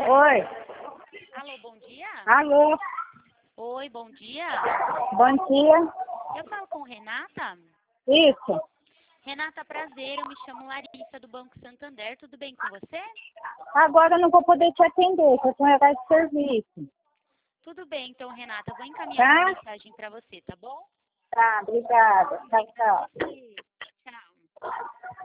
Oi. Alô, bom dia? Alô. Oi, bom dia. Bom dia. Eu falo com Renata? Isso. Renata, prazer. Eu me chamo Larissa, do Banco Santander. Tudo bem com você? Agora eu não vou poder te atender, que eu tenho horário de serviço. Tudo bem, então, Renata. Eu vou encaminhar uma mensagem para você, tá bom? Tá, obrigada. Tchau, tchau. Você. Tchau.